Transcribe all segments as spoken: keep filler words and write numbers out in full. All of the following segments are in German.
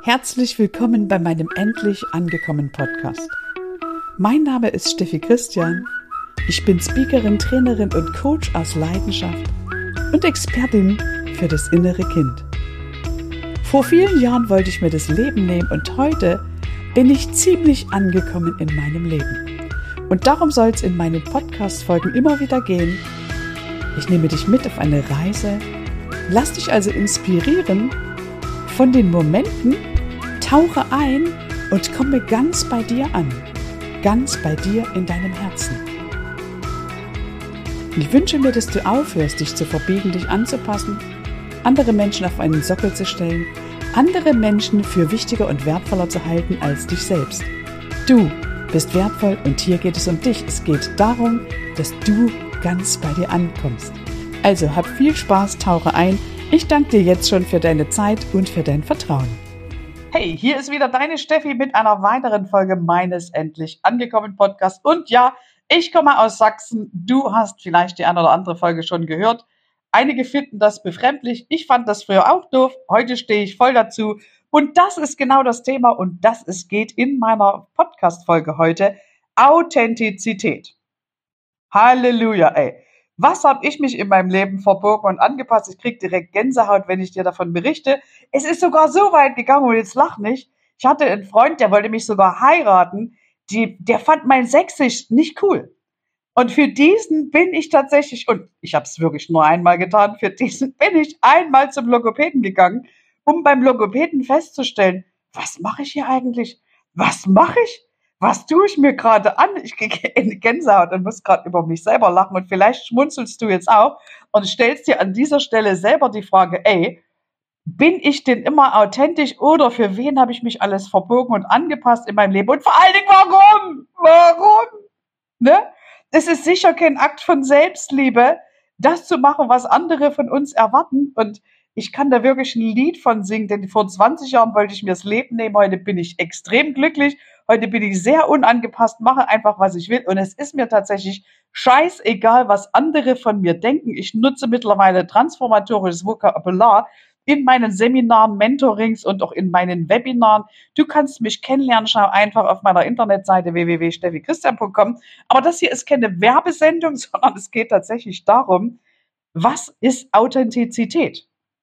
Herzlich willkommen bei meinem Endlich angekommen Podcast. Mein Name ist Steffi Christian. Ich bin Speakerin, Trainerin und Coach aus Leidenschaft und Expertin für das innere Kind. Vor vielen Jahren wollte ich mir das Leben nehmen und heute bin ich ziemlich angekommen in meinem Leben. Und darum soll es in meinen Podcast-Folgen immer wieder gehen. Ich nehme dich mit auf eine Reise, lass dich also inspirieren von den Momenten, tauche ein und komme ganz bei dir an, ganz bei dir in deinem Herzen. Ich wünsche mir, dass du aufhörst, dich zu verbiegen, dich anzupassen, andere Menschen auf einen Sockel zu stellen, andere Menschen für wichtiger und wertvoller zu halten als dich selbst. Du bist wertvoll und hier geht es um dich. Es geht darum, dass du ganz bei dir ankommst. Also hab viel Spaß, tauche ein. Ich danke dir jetzt schon für deine Zeit und für dein Vertrauen. Hey, hier ist wieder deine Steffi mit einer weiteren Folge meines Endlich angekommen Podcasts. Und ja, ich komme aus Sachsen. Du hast vielleicht die eine oder andere Folge schon gehört. Einige finden das befremdlich. Ich fand das früher auch doof. Heute stehe ich voll dazu. Und das ist genau das Thema, und das es geht in meiner Podcast-Folge heute. Authentizität. Halleluja, ey. Was habe ich mich in meinem Leben verbogen und angepasst? Ich kriege direkt Gänsehaut, wenn ich dir davon berichte. Es ist sogar so weit gegangen, und jetzt lach nicht. Ich hatte einen Freund, der wollte mich sogar heiraten. Die, der fand mein Sächsisch nicht cool. Und für diesen bin ich tatsächlich, und ich habe es wirklich nur einmal getan, für diesen bin ich einmal zum Logopäden gegangen, um beim Logopäden festzustellen, was mache ich hier eigentlich? Was mache ich? Was tue ich mir gerade an? Ich kriege eine Gänsehaut und muss gerade über mich selber lachen. Und vielleicht schmunzelst du jetzt auch und stellst dir an dieser Stelle selber die Frage, ey, bin ich denn immer authentisch oder für wen habe ich mich alles verbogen und angepasst in meinem Leben? Und vor allen Dingen, warum? Warum? Ne? Das ist sicher kein Akt von Selbstliebe, das zu machen, was andere von uns erwarten. Und ich kann da wirklich ein Lied von singen, denn vor zwanzig Jahren wollte ich mir das Leben nehmen. Heute bin ich extrem glücklich. Heute bin ich sehr unangepasst, mache einfach, was ich will. Und es ist mir tatsächlich scheißegal, was andere von mir denken. Ich nutze mittlerweile transformatorisches Vokabular in meinen Seminaren, Mentorings und auch in meinen Webinaren. Du kannst mich kennenlernen, schau einfach auf meiner Internetseite w w w punkt steffi christian punkt com. Aber das hier ist keine Werbesendung, sondern es geht tatsächlich darum, was ist Authentizität?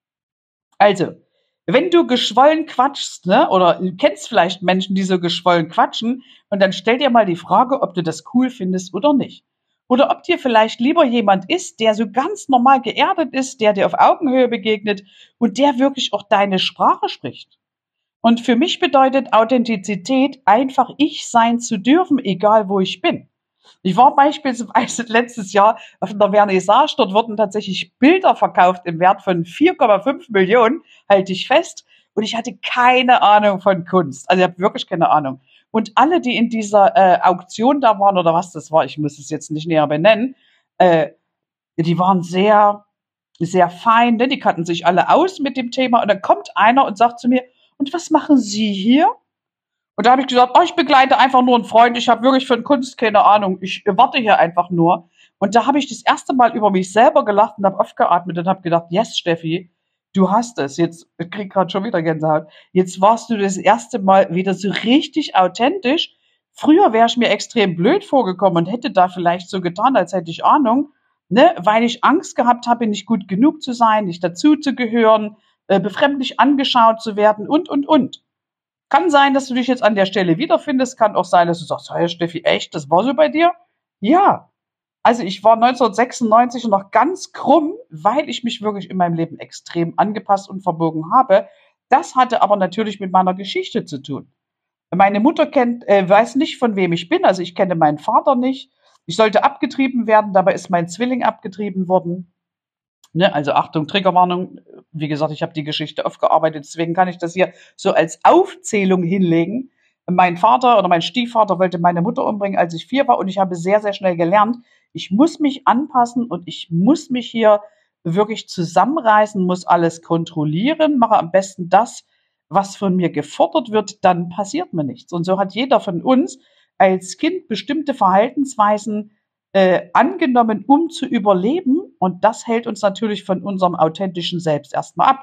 Also, wenn du geschwollen quatschst, ne, oder du kennst vielleicht Menschen, die so geschwollen quatschen, und dann stell dir mal die Frage, ob du das cool findest oder nicht. Oder ob dir vielleicht lieber jemand ist, der so ganz normal geerdet ist, der dir auf Augenhöhe begegnet und der wirklich auch deine Sprache spricht. Und für mich bedeutet Authentizität, einfach ich sein zu dürfen, egal wo ich bin. Ich war beispielsweise letztes Jahr auf einer Vernissage, dort wurden tatsächlich Bilder verkauft im Wert von vier Komma fünf Millionen, halte ich fest. Und ich hatte keine Ahnung von Kunst. Also ich habe wirklich keine Ahnung. Und alle, die in dieser äh, Auktion da waren, oder was das war, ich muss es jetzt nicht näher benennen, äh, die waren sehr, sehr fein, ne? Die kannten sich alle aus mit dem Thema. Und dann kommt einer und sagt zu mir, und was machen Sie hier? Und da habe ich gesagt, oh, ich begleite einfach nur einen Freund, ich habe wirklich von Kunst keine Ahnung, ich warte hier einfach nur. Und da habe ich das erste Mal über mich selber gelacht und habe aufgeatmet und habe gedacht, yes, Steffi, du hast es. Jetzt, ich krieg gerade schon wieder Gänsehaut. Jetzt warst du das erste Mal wieder so richtig authentisch. Früher wäre ich mir extrem blöd vorgekommen und hätte da vielleicht so getan, als hätte ich Ahnung, ne, weil ich Angst gehabt habe, nicht gut genug zu sein, nicht dazu zu gehören, äh, befremdlich angeschaut zu werden und, und, und. Kann sein, dass du dich jetzt an der Stelle wiederfindest. Kann auch sein, dass du sagst, hey Steffi, echt, das war so bei dir? Ja. Also ich war neunzehnhundertsechsundneunzig noch ganz krumm, weil ich mich wirklich in meinem Leben extrem angepasst und verbogen habe. Das hatte aber natürlich mit meiner Geschichte zu tun. Meine Mutter kennt, äh, weiß nicht, von wem ich bin. Also ich kenne meinen Vater nicht. Ich sollte abgetrieben werden, dabei ist mein Zwilling abgetrieben worden. Ne, also Achtung, Triggerwarnung. Wie gesagt, ich habe die Geschichte aufgearbeitet, deswegen kann ich das hier so als Aufzählung hinlegen. Mein Vater oder mein Stiefvater wollte meine Mutter umbringen, als ich vier war, und ich habe sehr, sehr schnell gelernt, ich muss mich anpassen und ich muss mich hier wirklich zusammenreißen, muss alles kontrollieren, mache am besten das, was von mir gefordert wird, dann passiert mir nichts. Und so hat jeder von uns als Kind bestimmte Verhaltensweisen äh, angenommen, um zu überleben. Und das hält uns natürlich von unserem authentischen Selbst erstmal ab.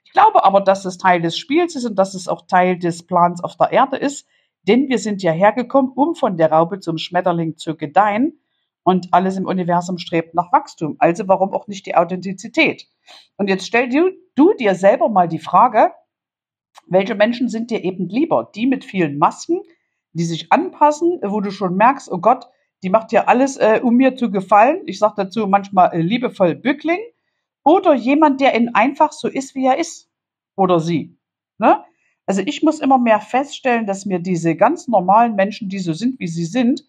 Ich glaube aber, dass es Teil des Spiels ist und dass es auch Teil des Plans auf der Erde ist, denn wir sind ja hergekommen, um von der Raupe zum Schmetterling zu gedeihen und alles im Universum strebt nach Wachstum. Also warum auch nicht die Authentizität? Und jetzt stell du, du dir selber mal die Frage, welche Menschen sind dir eben lieber? Die mit vielen Masken, die sich anpassen, wo du schon merkst, oh Gott, die macht ja alles, äh, um mir zu gefallen. Ich sage dazu manchmal äh, liebevoll Bückling. Oder jemand, der in einfach so ist, wie er ist. Oder sie. Ne? Also ich muss immer mehr feststellen, dass mir diese ganz normalen Menschen, die so sind, wie sie sind,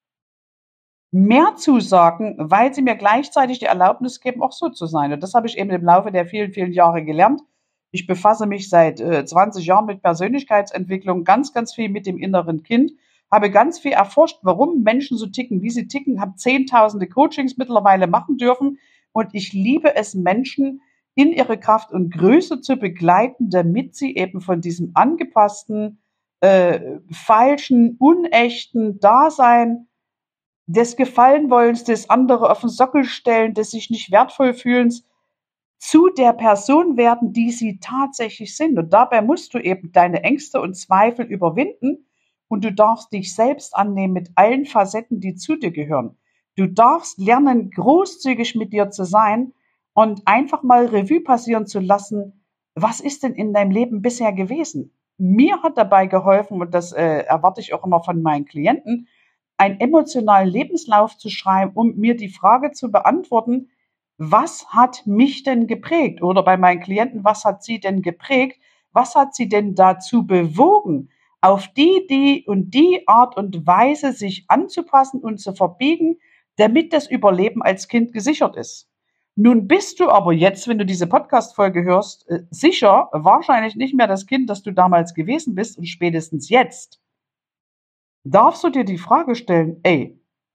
mehr zusagen, weil sie mir gleichzeitig die Erlaubnis geben, auch so zu sein. Und das habe ich eben im Laufe der vielen, vielen Jahre gelernt. Ich befasse mich seit äh, zwanzig Jahren mit Persönlichkeitsentwicklung, ganz, ganz viel mit dem inneren Kind, habe ganz viel erforscht, warum Menschen so ticken, wie sie ticken, habe zehntausende Coachings mittlerweile machen dürfen und ich liebe es, Menschen in ihre Kraft und Größe zu begleiten, damit sie eben von diesem angepassten, äh, falschen, unechten Dasein, des Gefallenwollens, des andere auf den Sockel stellen, des sich nicht wertvoll fühlens, zu der Person werden, die sie tatsächlich sind. Und dabei musst du eben deine Ängste und Zweifel überwinden und du darfst dich selbst annehmen mit allen Facetten, die zu dir gehören. Du darfst lernen, großzügig mit dir zu sein und einfach mal Revue passieren zu lassen, was ist denn in deinem Leben bisher gewesen? Mir hat dabei geholfen, und das äh, erwarte ich auch immer von meinen Klienten, einen emotionalen Lebenslauf zu schreiben, um mir die Frage zu beantworten, was hat mich denn geprägt? Oder bei meinen Klienten, was hat sie denn geprägt? Was hat sie denn dazu bewogen, auf die, die und die Art und Weise sich anzupassen und zu verbiegen, damit das Überleben als Kind gesichert ist? Nun bist du aber jetzt, wenn du diese Podcast-Folge hörst, sicher wahrscheinlich nicht mehr das Kind, das du damals gewesen bist und spätestens jetzt darfst du dir die Frage stellen, ey,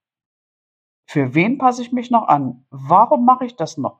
für wen passe ich mich noch an? Warum mache ich das noch?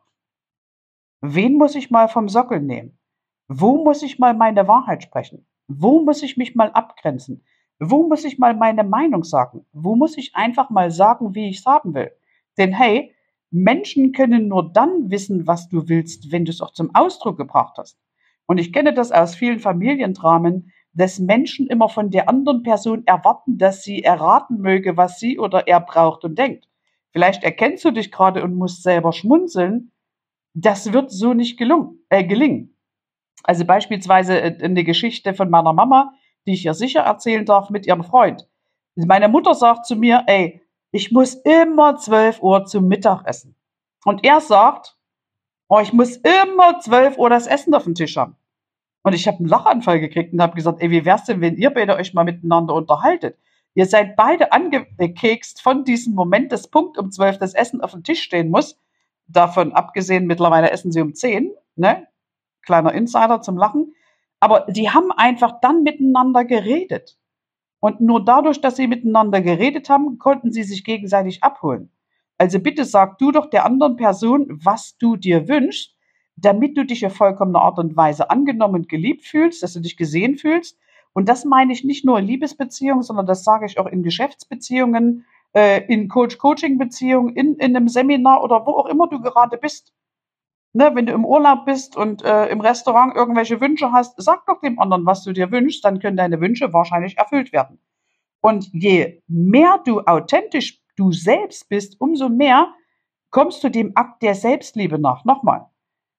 Wen muss ich mal vom Sockel nehmen? Wo muss ich mal meine Wahrheit sprechen? Wo muss ich mich mal abgrenzen? Wo muss ich mal meine Meinung sagen? Wo muss ich einfach mal sagen, wie ich es haben will? Denn hey, Menschen können nur dann wissen, was du willst, wenn du es auch zum Ausdruck gebracht hast. Und ich kenne das aus vielen Familiendramen, dass Menschen immer von der anderen Person erwarten, dass sie erraten möge, was sie oder er braucht und denkt. Vielleicht erkennst du dich gerade und musst selber schmunzeln. Das wird so nicht gelungen, äh, gelingen. Also beispielsweise eine Geschichte von meiner Mama, die ich ja sicher erzählen darf, mit ihrem Freund. Meine Mutter sagt zu mir, ey, ich muss immer zwölf Uhr zum Mittagessen. Und er sagt, oh, ich muss immer zwölf Uhr das Essen auf dem Tisch haben. Und ich habe einen Lachanfall gekriegt und habe gesagt, ey, wie wär's denn, wenn ihr beide euch mal miteinander unterhaltet? Ihr seid beide angekekst von diesem Moment, dass Punkt um zwölf das Essen auf dem Tisch stehen muss. Davon abgesehen, mittlerweile essen sie um zehn, ne? Kleiner Insider zum Lachen. Aber die haben einfach dann miteinander geredet. Und nur dadurch, dass sie miteinander geredet haben, konnten sie sich gegenseitig abholen. Also bitte sag du doch der anderen Person, was du dir wünschst, damit du dich auf vollkommene Art und Weise angenommen und geliebt fühlst, dass du dich gesehen fühlst. Und das meine ich nicht nur in Liebesbeziehungen, sondern das sage ich auch in Geschäftsbeziehungen, äh, in Coach-Coaching-Beziehungen, in, in einem Seminar oder wo auch immer du gerade bist. Ne, wenn du im Urlaub bist und äh, im Restaurant irgendwelche Wünsche hast, sag doch dem anderen, was du dir wünschst, dann können deine Wünsche wahrscheinlich erfüllt werden. Und je mehr du authentisch du selbst bist, umso mehr kommst du dem Akt der Selbstliebe nach. Nochmal.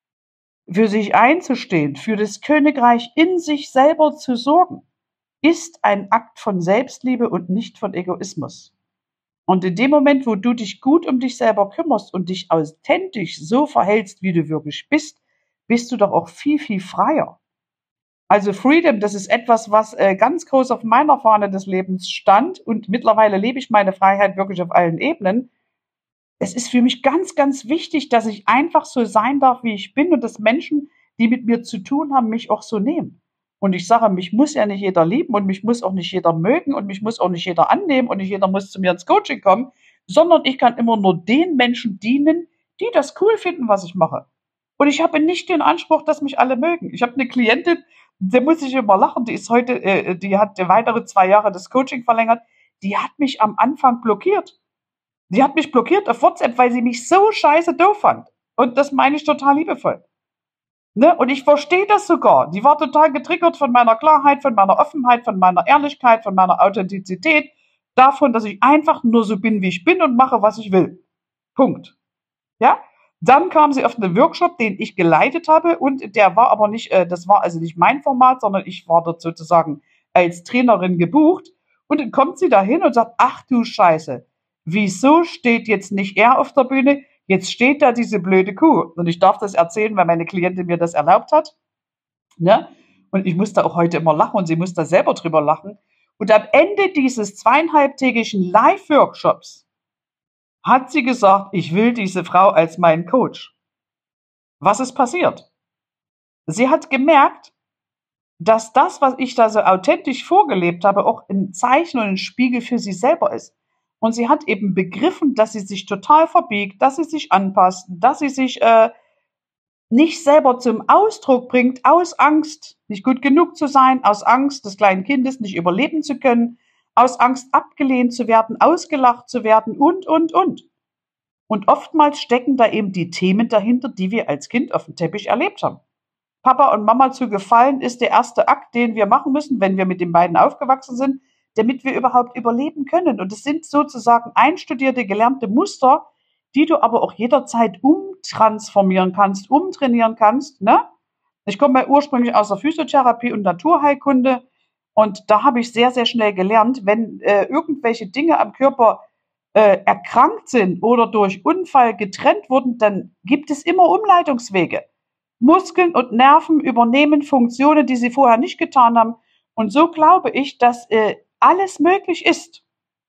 Für sich einzustehen, für das Königreich in sich selber zu sorgen, ist ein Akt von Selbstliebe und nicht von Egoismus. Und in dem Moment, wo du dich gut um dich selber kümmerst und dich authentisch so verhältst, wie du wirklich bist, bist du doch auch viel, viel freier. Also Freedom, das ist etwas, was äh, ganz groß auf meiner Fahne des Lebens stand und mittlerweile lebe ich meine Freiheit wirklich auf allen Ebenen. Es ist für mich ganz, ganz wichtig, dass ich einfach so sein darf, wie ich bin und dass Menschen, die mit mir zu tun haben, mich auch so nehmen. Und ich sage, mich muss ja nicht jeder lieben und mich muss auch nicht jeder mögen und mich muss auch nicht jeder annehmen und nicht jeder muss zu mir ins Coaching kommen, sondern ich kann immer nur den Menschen dienen, die das cool finden, was ich mache. Und ich habe nicht den Anspruch, dass mich alle mögen. Ich habe eine Klientin, der muss ich immer lachen, die ist heute, äh, die hat weitere zwei Jahre das Coaching verlängert, die hat mich am Anfang blockiert. Die hat mich blockiert auf WhatsApp, weil sie mich so scheiße doof fand. Und das meine ich total liebevoll. Ne? Und ich verstehe das sogar. Die war total getriggert von meiner Klarheit, von meiner Offenheit, von meiner Ehrlichkeit, von meiner Authentizität, davon, dass ich einfach nur so bin, wie ich bin und mache, was ich will. Punkt. Ja? Dann kam sie auf einen Workshop, den ich geleitet habe, und der war aber nicht, äh, das war also nicht mein Format, sondern ich war dort sozusagen als Trainerin gebucht. Und dann kommt sie da hin und sagt, ach du Scheiße, wieso steht jetzt nicht er auf der Bühne? Jetzt steht da diese blöde Kuh. Und ich darf das erzählen, weil meine Klientin mir das erlaubt hat. Ne? Und ich musste auch heute immer lachen und sie musste selber drüber lachen. Und am Ende dieses zweieinhalbtägigen Live-Workshops hat sie gesagt, ich will diese Frau als meinen Coach. Was ist passiert? Sie hat gemerkt, dass das, was ich da so authentisch vorgelebt habe, auch ein Zeichen und ein Spiegel für sie selber ist. Und sie hat eben begriffen, dass sie sich total verbiegt, dass sie sich anpasst, dass sie sich äh, nicht selber zum Ausdruck bringt, aus Angst, nicht gut genug zu sein, aus Angst des kleinen Kindes nicht überleben zu können, aus Angst abgelehnt zu werden, ausgelacht zu werden und, und, und. Und oftmals stecken da eben die Themen dahinter, die wir als Kind auf dem Teppich erlebt haben. Papa und Mama zu gefallen ist der erste Akt, den wir machen müssen, wenn wir mit den beiden aufgewachsen sind, damit wir überhaupt überleben können. Und es sind sozusagen einstudierte, gelernte Muster, die du aber auch jederzeit umtransformieren kannst, umtrainieren kannst. Ne? Ich komme ja ursprünglich aus der Physiotherapie und Naturheilkunde und da habe ich sehr, sehr schnell gelernt, wenn äh, irgendwelche Dinge am Körper äh, erkrankt sind oder durch Unfall getrennt wurden, dann gibt es immer Umleitungswege. Muskeln und Nerven übernehmen Funktionen, die sie vorher nicht getan haben. Und so glaube ich, dass äh, alles möglich ist.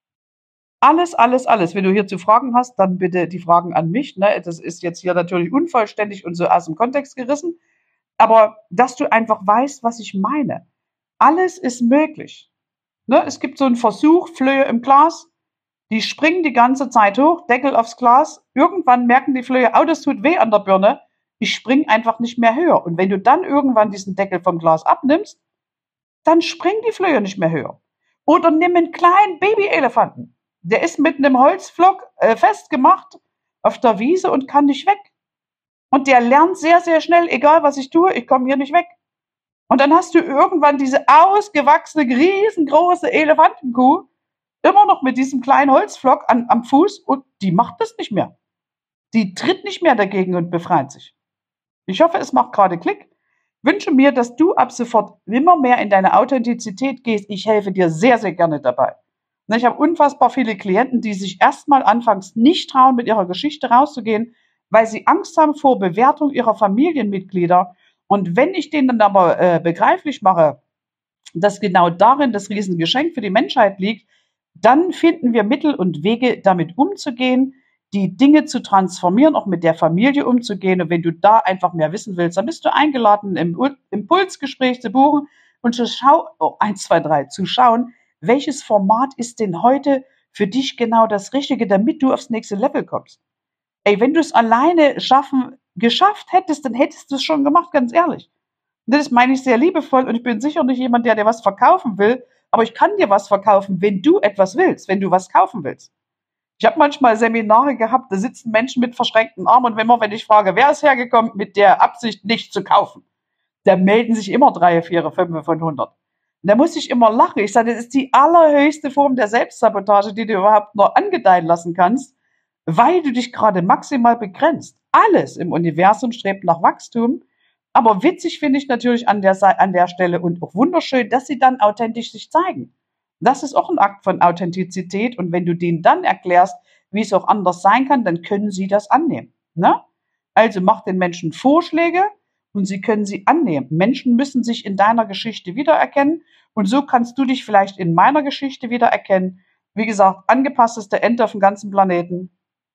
Alles, alles, alles. Wenn du hierzu Fragen hast, dann bitte die Fragen an mich. Ne? Das ist jetzt hier natürlich unvollständig und so aus dem Kontext gerissen. Aber dass du einfach weißt, was ich meine. Alles ist möglich. Ne? Es gibt so einen Versuch, Flöhe im Glas, die springen die ganze Zeit hoch, Deckel aufs Glas. Irgendwann merken die Flöhe, oh, das tut weh an der Birne. Ich spring einfach nicht mehr höher. Und wenn du dann irgendwann diesen Deckel vom Glas abnimmst, dann springen die Flöhe nicht mehr höher. Oder nimm einen kleinen Babyelefanten. Der ist mit einem Holzpflock äh, festgemacht auf der Wiese und kann nicht weg. Und der lernt sehr, sehr schnell, egal was ich tue, ich komme hier nicht weg. Und dann hast du irgendwann diese ausgewachsene, riesengroße Elefantenkuh immer noch mit diesem kleinen Holzpflock an, am Fuß und die macht das nicht mehr. Die tritt nicht mehr dagegen und befreit sich. Ich hoffe, es macht gerade Klick. Wünsche mir, dass du ab sofort immer mehr in deine Authentizität gehst. Ich helfe dir sehr, sehr gerne dabei. Ich habe unfassbar viele Klienten, die sich erstmal anfangs nicht trauen, mit ihrer Geschichte rauszugehen, weil sie Angst haben vor Bewertung ihrer Familienmitglieder. Und wenn ich denen dann aber äh, begreiflich mache, dass genau darin das Riesengeschenk für die Menschheit liegt, dann finden wir Mittel und Wege, damit umzugehen, die Dinge zu transformieren, auch mit der Familie umzugehen. Und wenn du da einfach mehr wissen willst, dann bist du eingeladen, im Impulsgespräch zu buchen und zu schauen, oh, eins, zwei, drei, zu schauen, welches Format ist denn heute für dich genau das Richtige, damit du aufs nächste Level kommst. Ey, wenn du es alleine schaffen, geschafft hättest, dann hättest du es schon gemacht, ganz ehrlich. Und das meine ich sehr liebevoll und ich bin sicher nicht jemand, der dir was verkaufen will, aber ich kann dir was verkaufen, wenn du etwas willst, wenn du was kaufen willst. Ich habe manchmal Seminare gehabt, da sitzen Menschen mit verschränkten Armen und wenn, man, wenn ich frage, wer ist hergekommen mit der Absicht, nicht zu kaufen, da melden sich immer drei, vier, fünf von hundert. Und da muss ich immer lachen. Ich sage, das ist die allerhöchste Form der Selbstsabotage, die du überhaupt nur angedeihen lassen kannst, weil du dich gerade maximal begrenzt. Alles im Universum strebt nach Wachstum. Aber witzig finde ich natürlich an der, an der Stelle und auch wunderschön, dass sie dann authentisch sich zeigen. Das ist auch ein Akt von Authentizität. Und wenn du denen dann erklärst, wie es auch anders sein kann, dann können sie das annehmen. Ne? Also mach den Menschen Vorschläge und sie können sie annehmen. Menschen müssen sich in deiner Geschichte wiedererkennen. Und so kannst du dich vielleicht in meiner Geschichte wiedererkennen. Wie gesagt, angepasseste Ente auf dem ganzen Planeten.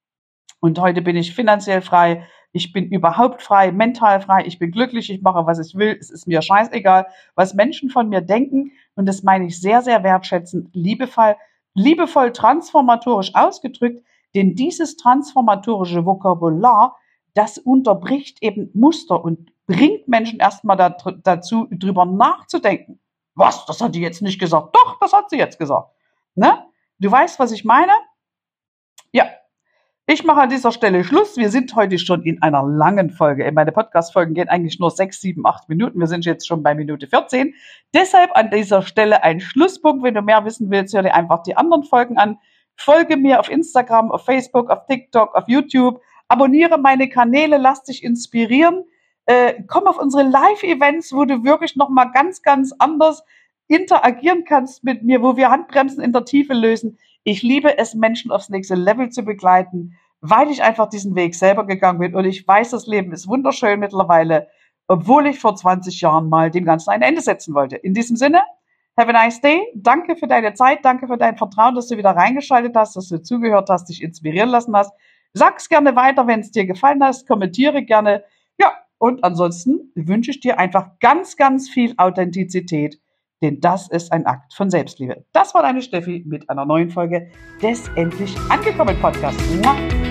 Und heute bin ich finanziell frei. Ich bin überhaupt frei, mental frei. Ich bin glücklich. Ich mache, was ich will. Es ist mir scheißegal, was Menschen von mir denken. Und das meine ich sehr, sehr wertschätzend, liebevoll, liebevoll transformatorisch ausgedrückt. Denn dieses transformatorische Vokabular, das unterbricht eben Muster und bringt Menschen erstmal da, dazu, drüber nachzudenken. Was? Das hat die jetzt nicht gesagt. Doch, das hat sie jetzt gesagt. Ne? Du weißt, was ich meine? Ja. Ich mache an dieser Stelle Schluss. Wir sind heute schon in einer langen Folge. Meine Podcast-Folgen gehen eigentlich nur sechs, sieben, acht Minuten. Wir sind jetzt schon bei Minute vierzehn. Deshalb an dieser Stelle ein Schlusspunkt. Wenn du mehr wissen willst, hör dir einfach die anderen Folgen an. Folge mir auf Instagram, auf Facebook, auf TikTok, auf YouTube. Abonniere meine Kanäle, lass dich inspirieren. Äh, komm auf unsere Live-Events, wo du wirklich nochmal ganz, ganz anders interagieren kannst mit mir, wo wir Handbremsen in der Tiefe lösen. Ich liebe es, Menschen aufs nächste Level zu begleiten, weil ich einfach diesen Weg selber gegangen bin. Und ich weiß, das Leben ist wunderschön mittlerweile, obwohl ich vor zwanzig Jahren mal dem Ganzen ein Ende setzen wollte. In diesem Sinne, have a nice day. Danke für deine Zeit. Danke für dein Vertrauen, dass du wieder reingeschaltet hast, dass du zugehört hast, dich inspirieren lassen hast. Sag's gerne weiter, wenn es dir gefallen hat. Kommentiere gerne. Ja, und ansonsten wünsche ich dir einfach ganz, ganz viel Authentizität. Denn das ist ein Akt von Selbstliebe. Das war deine Steffi mit einer neuen Folge des Endlich Angekommen Podcasts.